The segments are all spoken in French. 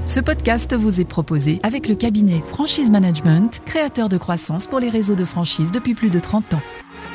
Ce podcast vous est proposé avec le cabinet Franchise Management, créateur de croissance pour les réseaux de franchise depuis plus de 30 ans.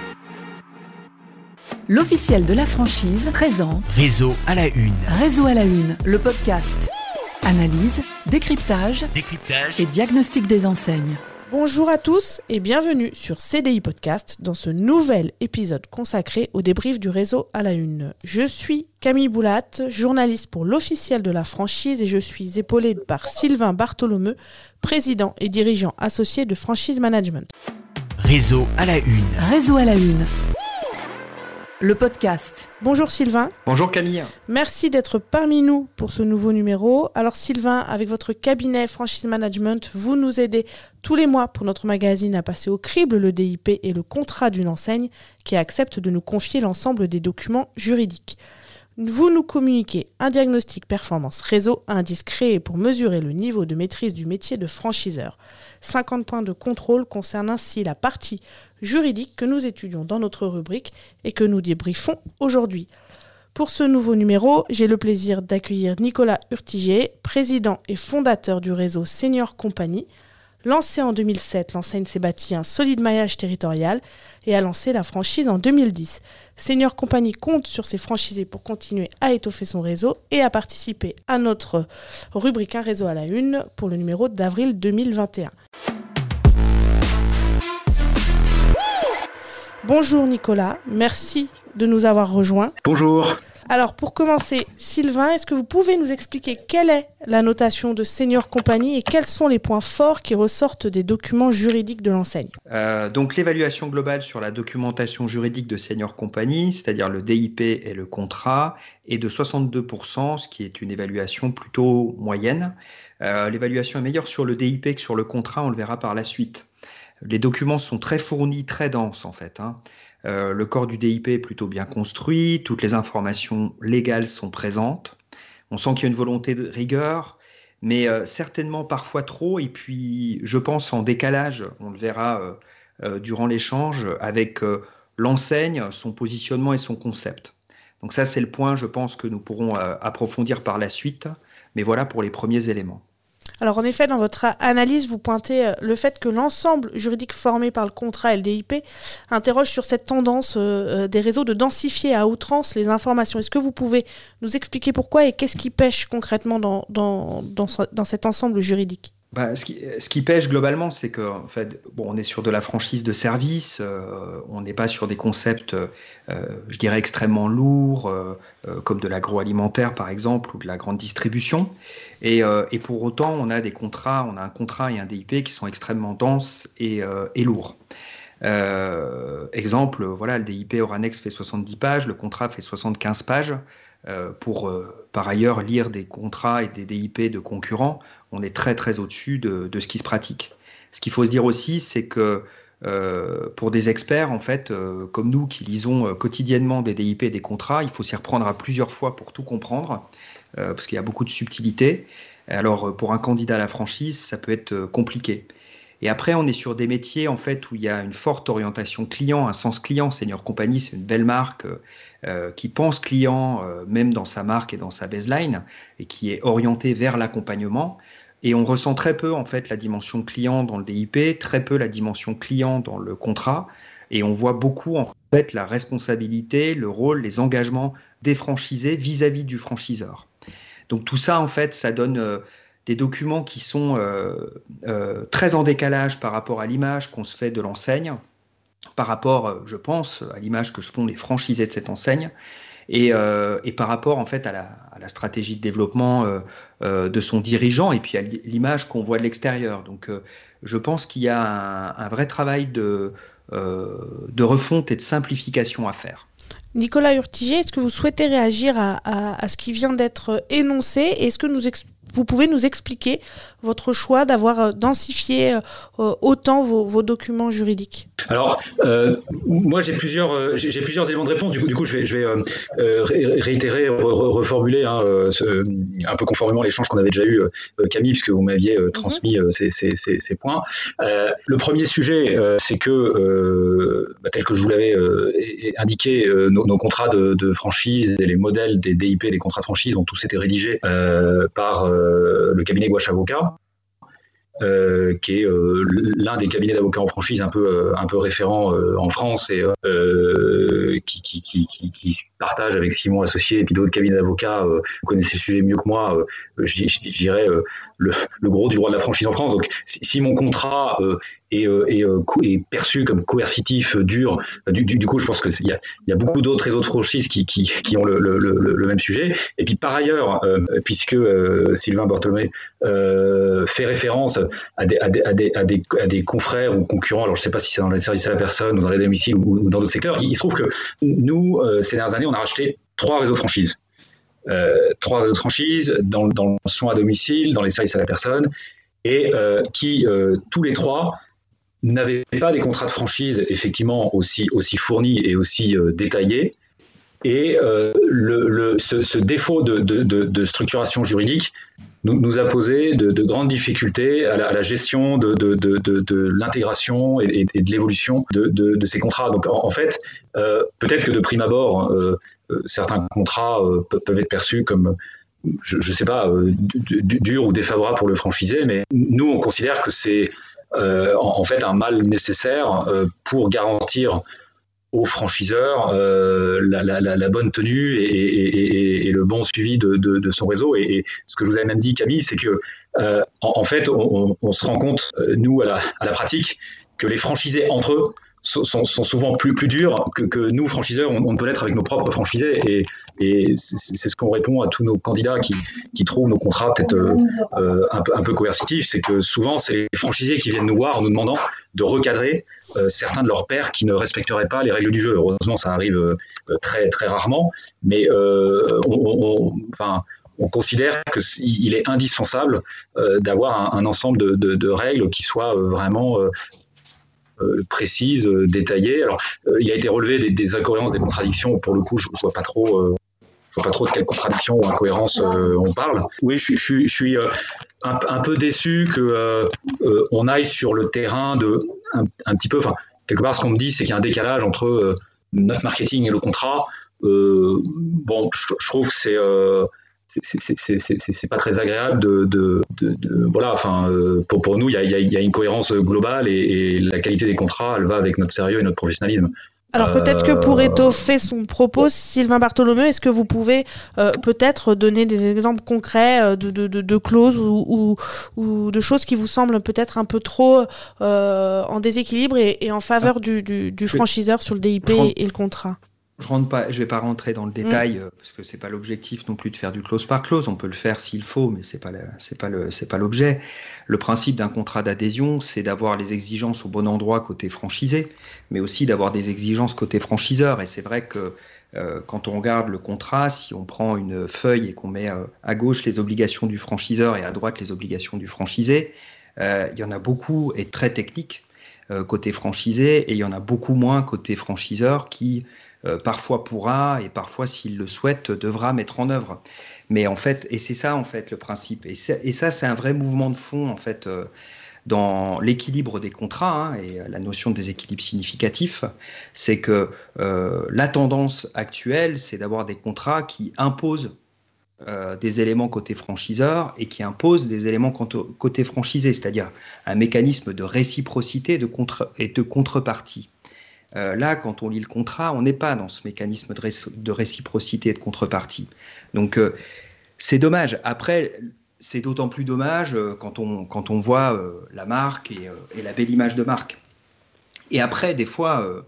L'officiel de la franchise présente Réseau à la une. Réseau à la une, le podcast. Analyse, décryptage et diagnostic des enseignes. Bonjour à tous et bienvenue sur CDI Podcast dans ce nouvel épisode consacré au débrief du réseau à la une. Je suis Camille Boulat, journaliste pour l'officiel de la franchise et je suis épaulée par Sylvain Bartholomeu, président et dirigeant associé de Franchise Management. Réseau à la une. Réseau à la une. Le podcast. Bonjour Sylvain. Bonjour Camille. Merci d'être parmi nous pour ce nouveau numéro. Alors Sylvain, avec votre cabinet Franchise Management, vous nous aidez tous les mois pour notre magazine à passer au crible le DIP et le contrat d'une enseigne qui accepte de nous confier l'ensemble des documents juridiques. Vous nous communiquez un diagnostic performance réseau, un indice créé pour mesurer le niveau de maîtrise du métier de franchiseur. 50 points de contrôle concernent ainsi la partie juridique que nous étudions dans notre rubrique et que nous débriefons aujourd'hui. Pour ce nouveau numéro, j'ai le plaisir d'accueillir Nicolas Urtigier, président et fondateur du réseau Senior Company. Lancé en 2007, l'enseigne s'est bâtie un solide maillage territorial et a lancé la franchise en 2010. Senior Company compte sur ses franchisés pour continuer à étoffer son réseau et à participer à notre rubrique Un réseau à la une pour le numéro d'avril 2021. Bonjour Nicolas, merci de nous avoir rejoints. Bonjour. Alors pour commencer, Sylvain, est-ce que vous pouvez nous expliquer quelle est la notation de Senior Company et quels sont les points forts qui ressortent des documents juridiques de l'enseigne ? Donc l'évaluation globale sur la documentation juridique de Senior Company, c'est-à-dire le DIP et le contrat, est de 62%, ce qui est une évaluation plutôt moyenne. L'évaluation est meilleure sur le DIP que sur le contrat, on le verra par la suite. Les documents sont très fournis, très denses en fait. Le corps du DIP est plutôt bien construit, toutes les informations légales sont présentes. On sent qu'il y a une volonté de rigueur, mais certainement parfois trop, et puis je pense en décalage, on le verra durant l'échange, avec l'enseigne, son positionnement et son concept. Donc ça c'est le point, je pense, que nous pourrons approfondir par la suite, mais voilà pour les premiers éléments. Alors en effet, dans votre analyse, vous pointez le fait que l'ensemble juridique formé par le contrat et le DIP interroge sur cette tendance des réseaux de densifier à outrance les informations. Est-ce que vous pouvez nous expliquer pourquoi et qu'est-ce qui pêche concrètement dans cet ensemble juridique ? Ce qui pêche globalement, c'est que en fait, on est sur de la franchise de service, on n'est pas sur des concepts, je dirais, extrêmement lourds, comme de l'agroalimentaire par exemple, ou de la grande distribution. Et pour autant, on a un contrat et un DIP qui sont extrêmement denses et lourds. Exemple, voilà, le DIP Oranex fait 70 pages, le contrat fait 75 pages. Pour par ailleurs lire des contrats et des DIP de concurrents, on est très très au-dessus de ce qui se pratique. Ce qu'il faut se dire aussi, c'est que pour des experts, en fait, comme nous qui lisons quotidiennement des DIP et des contrats, il faut s'y reprendre à plusieurs fois pour tout comprendre, parce qu'il y a beaucoup de subtilités. Alors pour un candidat à la franchise, ça peut être compliqué. Et après, on est sur des métiers en fait où il y a une forte orientation client, un sens client. Senior Company, c'est une belle marque qui pense client, même dans sa marque et dans sa baseline, et qui est orientée vers l'accompagnement. Et on ressent très peu en fait la dimension client dans le DIP, très peu la dimension client dans le contrat. Et on voit beaucoup en fait la responsabilité, le rôle, les engagements des franchisés vis-à-vis du franchiseur. Donc tout ça, en fait, ça donne des documents qui sont très en décalage par rapport à l'image qu'on se fait de l'enseigne, par rapport, je pense, à l'image que se font les franchisés de cette enseigne, et par rapport en fait à la stratégie de développement de son dirigeant, et puis à l'image qu'on voit de l'extérieur. Donc je pense qu'il y a un vrai travail de refonte et de simplification à faire. Nicolas Urtigier, est-ce que vous souhaitez réagir à ce qui vient d'être énoncé ? Et est-ce que vous pouvez nous expliquer votre choix d'avoir densifié autant vos documents juridiques ? Alors, moi j'ai plusieurs éléments de réponse. Du coup, je vais réitérer, reformuler un peu conformément à l'échange qu'on avait déjà eu, Camille, puisque vous m'aviez transmis ces points. Le premier sujet, c'est que, tel que je vous l'avais indiqué, nos contrats de franchise et les modèles des DIP et des contrats de franchise ont tous été rédigés par le cabinet Gouache Avocat, qui est l'un des cabinets d'avocats en franchise un peu référent en France et qui partage avec Simon Associé et puis d'autres cabinets d'avocats, vous connaissez le sujet mieux que moi, je dirais le gros du droit de la franchise en France. Donc si mon contrat est perçu comme coercitif, dur, du coup je pense qu'il y a beaucoup d'autres réseaux de franchise qui ont le même sujet. Et puis par ailleurs, puisque Sylvain Bartholomé fait référence à des confrères ou concurrents, alors je ne sais pas si c'est dans les services à la personne ou dans les domiciles ou dans d'autres secteurs, il se trouve que nous, ces dernières années, on a racheté 3 réseaux de franchise. 3 réseaux de franchise dans le soin à domicile, dans les services à la personne, et qui, tous les 3, n'avaient pas des contrats de franchise effectivement aussi fournis et aussi détaillés. Et ce défaut de structuration juridique nous a posé de grandes difficultés à la gestion de l'intégration et de l'évolution de ces contrats. Donc en fait, peut-être que de prime abord, certains contrats peuvent être perçus comme, je ne sais pas, durs ou défavorables pour le franchisé, mais nous, on considère que c'est en fait un mal nécessaire pour garantir aux franchiseurs la bonne tenue et le bon suivi de son réseau. Et ce que je vous avais même dit, Camille, c'est que en fait, on se rend compte, nous, à la pratique, que les franchisés entre eux sont souvent plus durs que nous, franchiseurs, on ne peut l'être avec nos propres franchisés. Et c'est ce qu'on répond à tous nos candidats qui trouvent nos contrats peut-être un peu coercitifs. C'est que souvent, c'est les franchisés qui viennent nous voir en nous demandant de recadrer certains de leurs pairs qui ne respecteraient pas les règles du jeu. Heureusement, ça arrive très, très rarement. Mais on considère qu'il est indispensable d'avoir un ensemble de règles qui soient vraiment précises, détaillées. Alors, il a été relevé des incohérences, des contradictions. Pour le coup, je ne vois pas trop de quelles contradictions ou incohérences on parle. Oui, je suis un peu déçu qu'on aille sur le terrain un petit peu. Enfin, quelque part, ce qu'on me dit, c'est qu'il y a un décalage entre notre marketing et le contrat. Bon, je trouve que c'est pas très agréable voilà. Enfin, pour nous, il y a une cohérence globale et la qualité des contrats, elle va avec notre sérieux et notre professionnalisme. Alors peut-être que pour étoffer son propos, Sylvain Bartholomé, est-ce que vous pouvez peut-être donner des exemples concrets de clauses ou de choses qui vous semblent peut-être un peu trop en déséquilibre et en faveur du franchiseur sur le DIP et le contrat? Je ne vais pas rentrer dans le détail parce que c'est pas l'objectif non plus de faire du clause par clause. On peut le faire s'il faut, mais c'est pas l'objet. Le principe d'un contrat d'adhésion, c'est d'avoir les exigences au bon endroit côté franchisé, mais aussi d'avoir des exigences côté franchiseur. Et c'est vrai que quand on regarde le contrat, si on prend une feuille et qu'on met à gauche les obligations du franchiseur et à droite les obligations du franchisé, il y en a beaucoup et très techniques côté franchisé, et il y en a beaucoup moins côté franchiseur qui parfois pourra et parfois, s'il le souhaite, devra mettre en œuvre. Mais en fait, et c'est ça en fait le principe. Et ça, c'est un vrai mouvement de fond en fait dans l'équilibre des contrats et la notion de déséquilibre significatif. C'est que la tendance actuelle, c'est d'avoir des contrats qui imposent des éléments côté franchiseur et qui imposent des éléments côté franchisé, c'est-à-dire un mécanisme de réciprocité et de contrepartie. Là, quand on lit le contrat, on n'est pas dans ce mécanisme de réciprocité et de contrepartie. Donc, c'est dommage. Après, c'est d'autant plus dommage quand on voit la marque et la belle image de marque. Et après, des fois,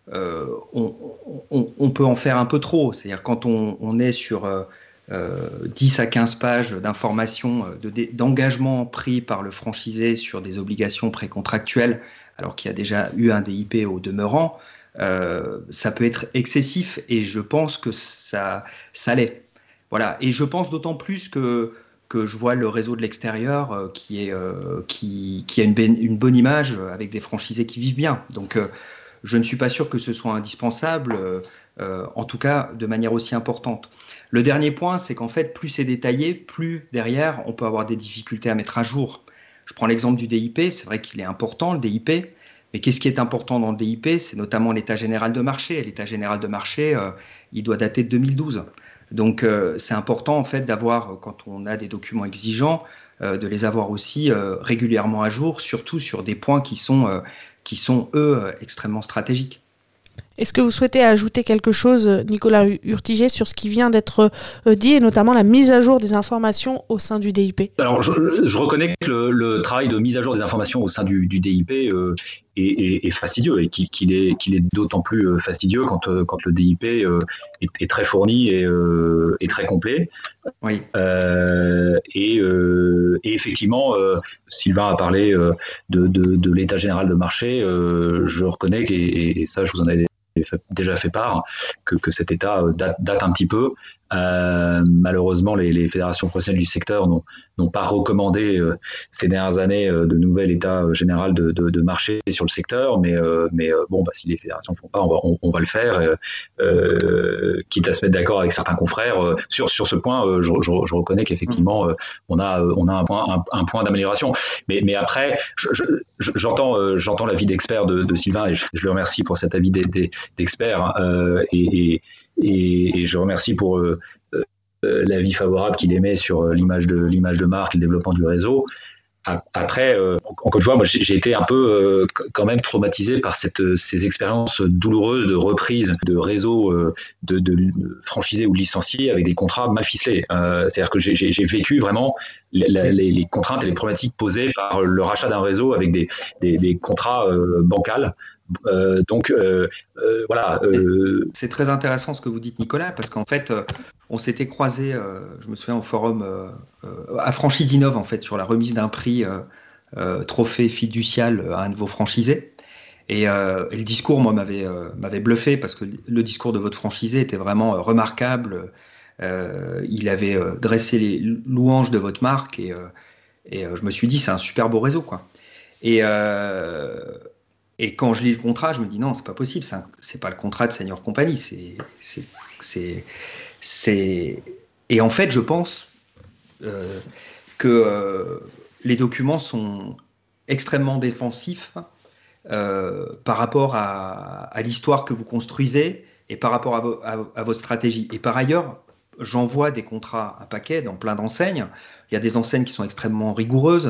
on peut en faire un peu trop. C'est-à-dire quand on est sur 10 à 15 pages d'informations, d'engagement pris par le franchisé sur des obligations précontractuelles, alors qu'il y a déjà eu un DIP au demeurant, ça peut être excessif et je pense que ça l'est. Voilà. Et je pense d'autant plus que je vois le réseau de l'extérieur qui a une bonne image avec des franchisés qui vivent bien. Donc je ne suis pas sûr que ce soit indispensable, en tout cas de manière aussi importante. Le dernier point, c'est qu'en fait, plus c'est détaillé, plus derrière, on peut avoir des difficultés à mettre à jour. Je prends l'exemple du DIP, c'est vrai qu'il est important, le DIP, mais qu'est-ce qui est important dans le DIP? C'est notamment l'état général de marché. L'état général de marché, il doit dater de 2012. Donc c'est important en fait d'avoir, quand on a des documents exigeants, de les avoir aussi régulièrement à jour, surtout sur des points qui sont eux extrêmement stratégiques. Est-ce que vous souhaitez ajouter quelque chose, Nicolas Urtiger, sur ce qui vient d'être dit, et notamment la mise à jour des informations au sein du DIP ? Alors, je reconnais que le travail de mise à jour des informations au sein du DIP est fastidieux, et qu'il est d'autant plus fastidieux quand le DIP est très fourni et très complet. Oui. Et effectivement, Sylvain a parlé de l'état général de marché. Je reconnais, et ça, je vous en avais déjà fait part, que cet état date un petit peu. Malheureusement, les fédérations professionnelles du secteur n'ont pas recommandé ces dernières années de nouvel état général de marché sur le secteur, mais bon, si les fédérations ne font pas, on va le faire, quitte à se mettre d'accord avec certains confrères. Sur ce point, je reconnais qu'effectivement, on a un point d'amélioration. Mais après, j'entends l'avis d'expert de Sylvain, et je le remercie pour cet avis d'expert, et je remercie pour l'avis favorable qu'il émet sur l'image de marque et le développement du réseau. Après, encore une fois, moi, j'ai été un peu quand même traumatisé par ces expériences douloureuses de reprise de réseaux de franchisés ou de licenciés avec des contrats mal ficelés. C'est-à-dire que j'ai vécu vraiment les contraintes et les problématiques posées par le rachat d'un réseau avec des contrats bancals. Voilà. C'est très intéressant ce que vous dites, Nicolas, parce qu'en fait, on s'était croisés, je me souviens, au forum à Franchise Innov, en fait, sur la remise d'un prix trophée fiducial à un de vos franchisés. Et le discours, moi, m'avait bluffé, parce que le discours de votre franchisé était vraiment remarquable. Il avait dressé les louanges de votre marque, et je me suis dit, c'est un super beau réseau, quoi. Et quand je lis le contrat, je me dis non, c'est pas possible, c'est pas le contrat de Senior Company, Et en fait, je pense que les documents sont extrêmement défensifs par rapport à l'histoire que vous construisez et par rapport à votre stratégie. Et par ailleurs, j'envoie des contrats à paquet dans plein d'enseignes. Il y a des enseignes qui sont extrêmement rigoureuses,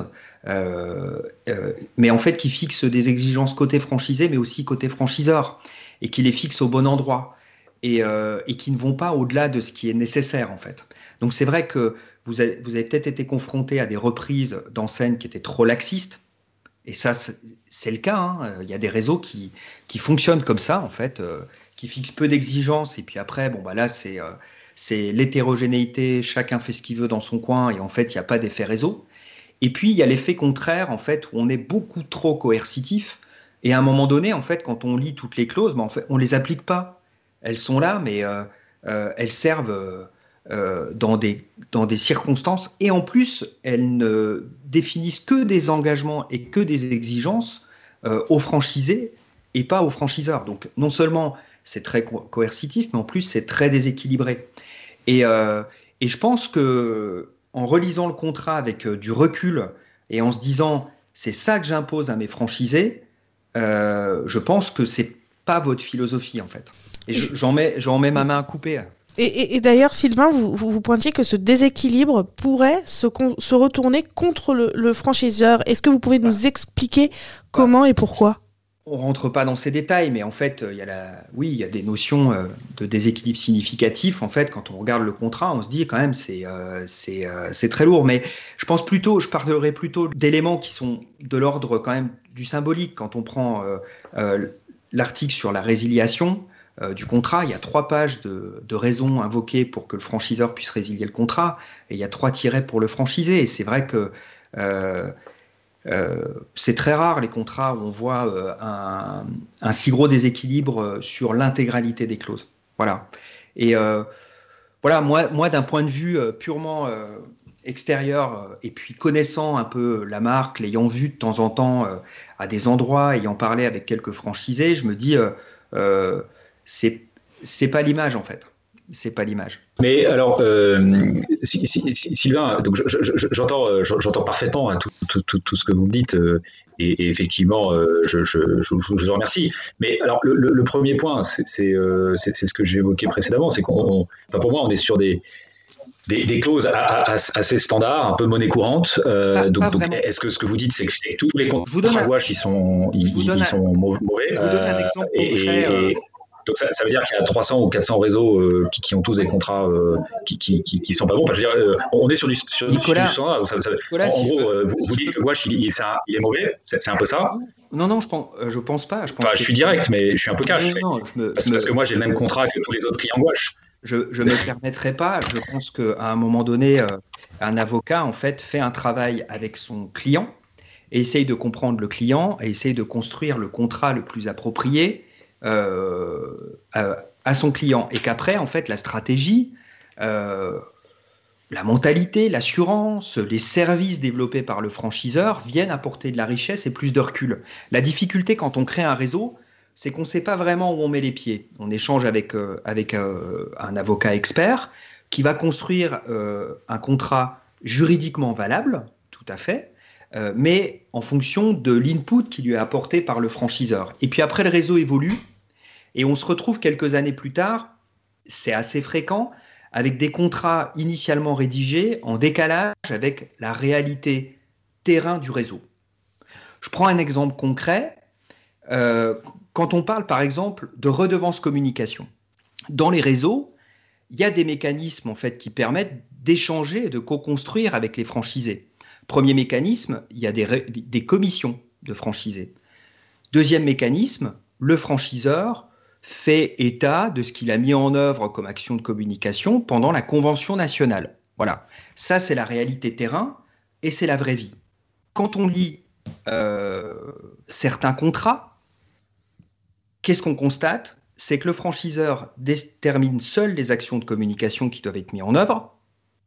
mais en fait qui fixent des exigences côté franchisé, mais aussi côté franchiseur, et qui les fixent au bon endroit, et qui ne vont pas au-delà de ce qui est nécessaire, en fait. Donc c'est vrai que vous avez peut-être été confronté à des reprises d'enseignes qui étaient trop laxistes, et ça, c'est le cas, hein. Il y a des réseaux qui fonctionnent comme ça, en fait, qui fixent peu d'exigences, et puis après, bon, là, c'est l'hétérogénéité, chacun fait ce qu'il veut dans son coin, et en fait, il n'y a pas d'effet réseau. Et puis, il y a l'effet contraire, en fait, où on est beaucoup trop coercitif, et à un moment donné, en fait, quand on lit toutes les clauses, en fait, on ne les applique pas. Elles sont là, mais elles servent dans des circonstances, et en plus, elles ne définissent que des engagements et que des exigences aux franchisés, et pas aux franchiseurs. Donc, non seulement c'est très coercitif, mais en plus, c'est très déséquilibré. Et je pense que en relisant le contrat avec du recul et en se disant c'est ça que j'impose à mes franchisés, je pense que c'est pas votre philosophie, en fait. Et j'en mets ma main à couper. Et d'ailleurs, Sylvain, vous pointiez que ce déséquilibre pourrait se retourner contre le franchiseur. Est-ce que vous pouvez nous expliquer comment et pourquoi ? On ne rentre pas dans ces détails, mais en fait, il y a des notions de déséquilibre significatif. En fait, quand on regarde le contrat, on se dit quand même c'est très lourd. Mais je parlerai plutôt d'éléments qui sont de l'ordre quand même du symbolique. Quand on prend l'article sur la résiliation du contrat, il y a 3 pages de raisons invoquées pour que le franchiseur puisse résilier le contrat, et il y a 3 tirets pour le franchisé. Et c'est vrai que c'est très rare les contrats où on voit un si gros déséquilibre sur l'intégralité des clauses. Voilà. Et voilà, moi d'un point de vue purement extérieur, et puis connaissant un peu la marque, l'ayant vu de temps en temps à des endroits, ayant parlé avec quelques franchisés, je me dis c'est pas l'image, en fait. c'est pas l'image. Mais alors, Sylvain, donc j'entends parfaitement hein, tout ce que vous me dites, et effectivement, je vous remercie. Mais alors, le premier point, c'est ce que j'ai évoqué précédemment, c'est pour moi, on est sur des clauses assez standards, un peu monnaie courante. Donc, est-ce que ce que vous dites, c'est que tous les contrats gouaches, ils sont mauvais? Je vous donne un exemple concret. Donc ça veut dire qu'il y a 300 ou 400 réseaux qui ont tous des contrats qui sont pas bons. Enfin, je veux dire, on est sur du standard. Nicolas, en gros, vous dites que gouache, il est mauvais. C'est un peu ça? Non, je pense pas. Je suis direct, mais je suis un peu cash. Parce que moi, j'ai le même contrat que tous les autres clients gouache. Je ne me permettrai pas. Je pense qu'à un moment donné, un avocat en fait fait un travail avec son client et essaye de comprendre le client et essaye de construire le contrat le plus approprié à son client, et qu'après en fait la stratégie, la mentalité, l'assurance, les services développés par le franchiseur viennent apporter de la richesse et plus de recul. La difficulté quand on crée un réseau, c'est qu'on ne sait pas vraiment où on met les pieds. On échange avec un avocat expert qui va construire un contrat juridiquement valable, tout à fait, mais en fonction de l'input qui lui est apporté par le franchiseur. Et puis après, le réseau évolue et on se retrouve quelques années plus tard, c'est assez fréquent, avec des contrats initialement rédigés en décalage avec la réalité terrain du réseau. Je prends un exemple concret. Quand on parle par exemple de redevance communication, dans les réseaux, il y a des mécanismes en fait qui permettent d'échanger et de co-construire avec les franchisés. Premier mécanisme, il y a des commissions de franchisés. Deuxième mécanisme, le franchiseur fait état de ce qu'il a mis en œuvre comme action de communication pendant la convention nationale. Voilà, ça c'est la réalité terrain et c'est la vraie vie. Quand on lit certains contrats, qu'est-ce qu'on constate? C'est que le franchiseur détermine seul les actions de communication qui doivent être mises en œuvre.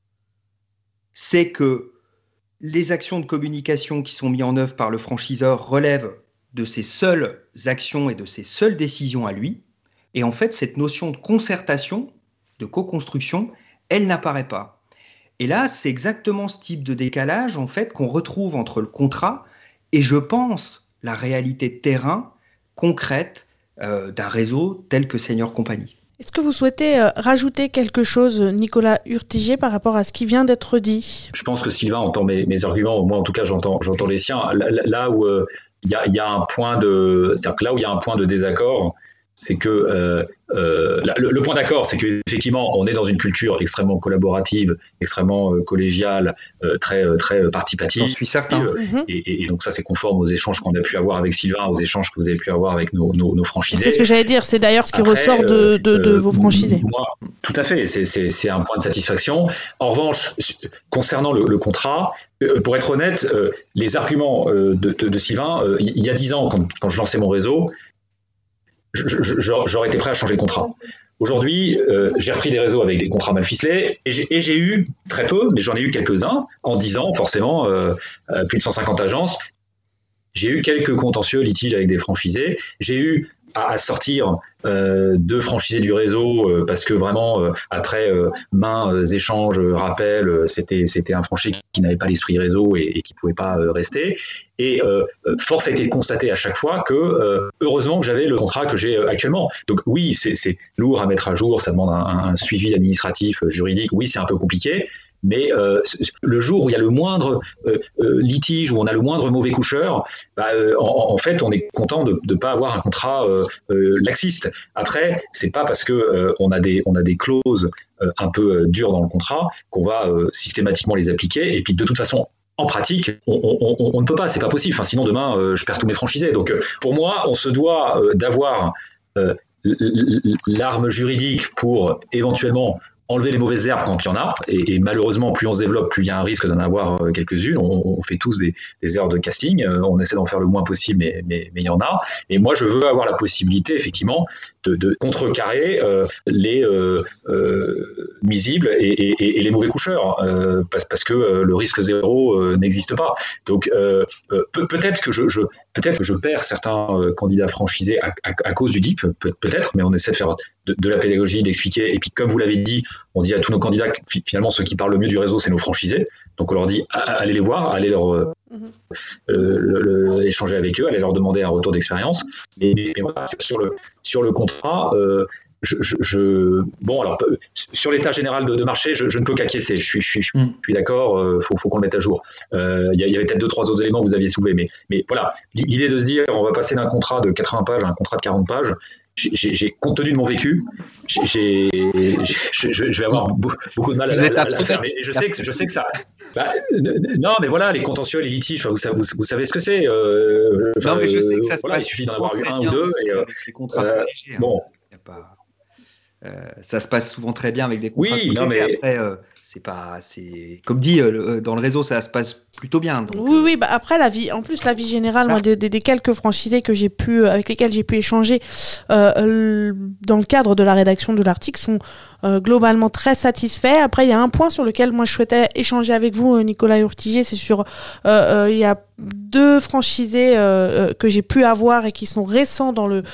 C'est que les actions de communication qui sont mises en œuvre par le franchiseur relèvent de ses seules actions et de ses seules décisions à lui. Et en fait, cette notion de concertation, de co-construction, elle n'apparaît pas. Et là, c'est exactement ce type de décalage en fait qu'on retrouve entre le contrat et, je pense, la réalité de terrain concrète d'un réseau tel que Senior Company. Est-ce que vous souhaitez rajouter quelque chose, Nicolas Urtiger, par rapport à ce qui vient d'être dit? Je pense que Sylvain entend mes arguments, moi en tout cas j'entends les siens. Là où il y a un point c'est-à-dire que là où il y a un point de désaccord, c'est que le point d'accord, c'est qu'effectivement, on est dans une culture extrêmement collaborative, extrêmement collégiale, très participative. J'en suis certain. Et donc ça, c'est conforme aux échanges qu'on a pu avoir avec Sylvain, aux échanges que vous avez pu avoir avec nos franchisés. C'est ce que j'allais dire, c'est d'ailleurs ce qui ressort de vos franchisés. Moi, tout à fait, c'est un point de satisfaction. En revanche, concernant le contrat, pour être honnête, les arguments de Sylvain, il y a 10 ans, quand je lançais mon réseau, j'aurais été prêt à changer de contrat. Aujourd'hui, j'ai repris des réseaux avec des contrats mal ficelés et j'ai eu très peu, mais j'en ai eu quelques-uns en 10 ans, forcément, plus de 150 agences. J'ai eu quelques contentieux, litiges avec des franchisés. J'ai eu à sortir 2 franchisés du réseau parce que vraiment, après maints échanges, rappels, c'était un franchisé qui n'avait pas l'esprit réseau et qui ne pouvait pas rester. Et force a été de constater à chaque fois que, heureusement que j'avais le contrat que j'ai actuellement. Donc oui, c'est lourd à mettre à jour, ça demande un suivi administratif, juridique. Oui, c'est un peu compliqué. Mais le jour où il y a le moindre litige, où on a le moindre mauvais coucheur, en fait, on est content de ne pas avoir un contrat laxiste. Après, c'est pas parce que on a des clauses un peu dures dans le contrat qu'on va systématiquement les appliquer. Et puis de toute façon, en pratique, on ne peut pas, c'est pas possible. Enfin, sinon demain, je perds tous mes franchisés. Donc, pour moi, on se doit d'avoir l'arme juridique pour éventuellement enlever les mauvaises herbes quand il y en a, et malheureusement, plus on se développe, plus il y a un risque d'en avoir quelques-unes. On fait tous des erreurs de casting, on essaie d'en faire le moins possible, mais il y en a. Et moi, je veux avoir la possibilité, effectivement, de contrecarrer les nuisibles et les mauvais coucheurs, parce que le risque zéro n'existe pas. Donc, peut-être que je perds certains candidats franchisés à cause du DIP, peut-être, mais on essaie de de la pédagogie, d'expliquer. Et puis, comme vous l'avez dit, on dit à tous nos candidats que finalement, ceux qui parlent le mieux du réseau, c'est nos franchisés. Donc, on leur dit, allez les voir, allez leur échanger avec eux, allez leur demander un retour d'expérience. Mais voilà, sur le contrat, bon, alors, sur l'état général de marché, je ne peux qu'acquiescer. Je suis d'accord, faut qu'on le mette à jour. Il y avait peut-être 2-3 autres éléments que vous aviez soulevés, mais voilà, l'idée de se dire, on va passer d'un contrat de 80 pages à un contrat de 40 pages, compte tenu de mon vécu, je vais avoir beaucoup de mal à la faire. Mais je sais que ça. Non, mais voilà, les contentieux, les litiges, vous savez ce que c'est. Non, mais je sais que ça se passe. Il suffit d'en avoir eu un ou deux. Les contrats privilégiés, bon. Y a pas... ça se passe souvent très bien avec des contrats privilégiés. Après, c'est comme dit dans le réseau, ça se passe plutôt bien. Donc, oui, bah après la vie générale, moi, des quelques franchisés avec lesquels j'ai pu échanger dans le cadre de la rédaction de l'article sont globalement très satisfaits. Après, il y a un point sur lequel moi je souhaitais échanger avec vous, Nicolas Urtigier, c'est sur il y a 2 franchisés que j'ai pu avoir et qui sont récents dans le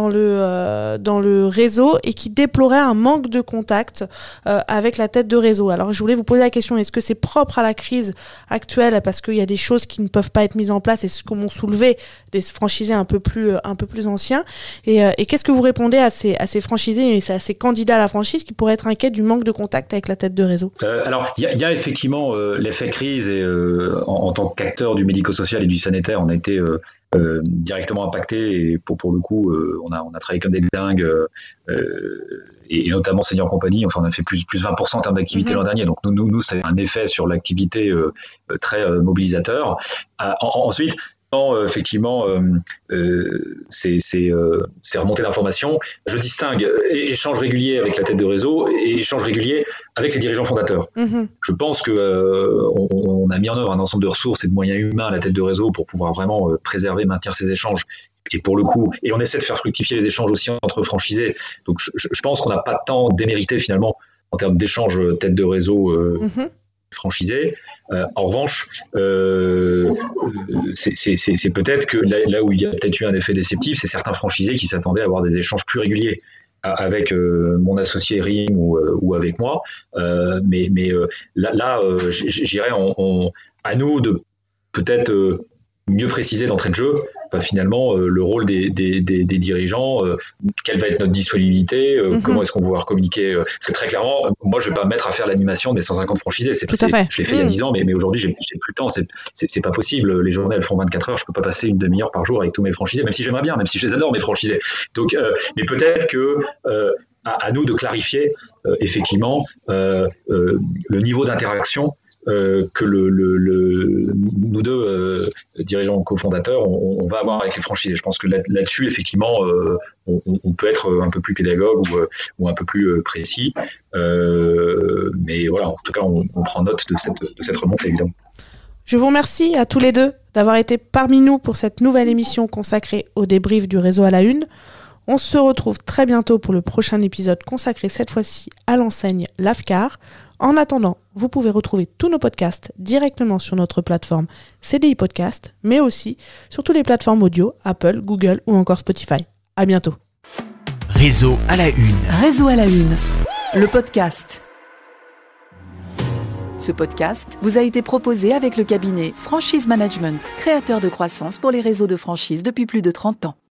réseau et qui déploraient un manque de contact avec la tête de réseau. Alors je voulais vous poser la question, est-ce que c'est propre à la crise actuelle parce qu'il y a des choses qui ne peuvent pas être mises en place, et ce que m'ont soulevé des franchisés un peu plus anciens, et qu'est-ce que vous répondez à ces franchisés et à ces candidats à la franchise qui pourraient être inquiets du manque de contact avec la tête de réseau? Alors il y a effectivement l'effet crise, et en tant qu'acteur du médico-social et du sanitaire, on a été directement impacté, et pour le coup on a travaillé comme des dingues, et notamment Senior Company, enfin on a fait plus 20% en termes d'activité l'an dernier, donc nous c'est un effet sur l'activité très mobilisateur. Ensuite, effectivement, c'est remontée d'informations. Je distingue échange régulier avec la tête de réseau et échange régulier avec les dirigeants fondateurs. Je pense que on a mis en œuvre un ensemble de ressources et de moyens humains à la tête de réseau pour pouvoir vraiment préserver, maintenir ces échanges. Et pour le coup, et on essaie de faire fructifier les échanges aussi entre franchisés. Donc je pense qu'on n'a pas tant démérité finalement en termes d'échanges tête de réseau franchisés. En revanche, c'est peut-être que là où il y a peut-être eu un effet déceptif, c'est certains franchisés qui s'attendaient à avoir des échanges plus réguliers avec mon associé Rim ou avec moi. Mais là, j'irais à nous de peut-être mieux préciser d'entrée de jeu finalement le rôle des dirigeants, quelle va être notre disponibilité, comment est-ce qu'on va pouvoir communiquer, parce que très clairement, moi je vais pas me mettre à faire l'animation de mes 150 franchisés, je l'ai fait il y a 10 ans, mais aujourd'hui j'ai plus le temps, c'est pas possible, les journées elles font 24 heures, je peux pas passer une demi-heure par jour avec tous mes franchisés, même si j'aimerais bien, même si je les adore mes franchisés, donc mais peut-être que à nous de clarifier effectivement le niveau d'interaction que nous deux dirigeants cofondateurs on va avoir avec les franchisés. Je pense que là-dessus effectivement on peut être un peu plus pédagogue ou un peu plus précis, mais voilà, en tout cas on prend note de cette remontée évidemment. Je vous remercie à tous les deux d'avoir été parmi nous pour cette nouvelle émission consacrée au débrief du réseau à la une. On se retrouve très bientôt pour le prochain épisode consacré cette fois-ci à l'enseigne Lavcar. En attendant, vous pouvez retrouver tous nos podcasts directement sur notre plateforme CDI Podcast, mais aussi sur toutes les plateformes audio, Apple, Google ou encore Spotify. À bientôt. Réseau à la une. Réseau à la une, le podcast. Ce podcast vous a été proposé avec le cabinet Franchise Management, créateur de croissance pour les réseaux de franchise depuis plus de 30 ans.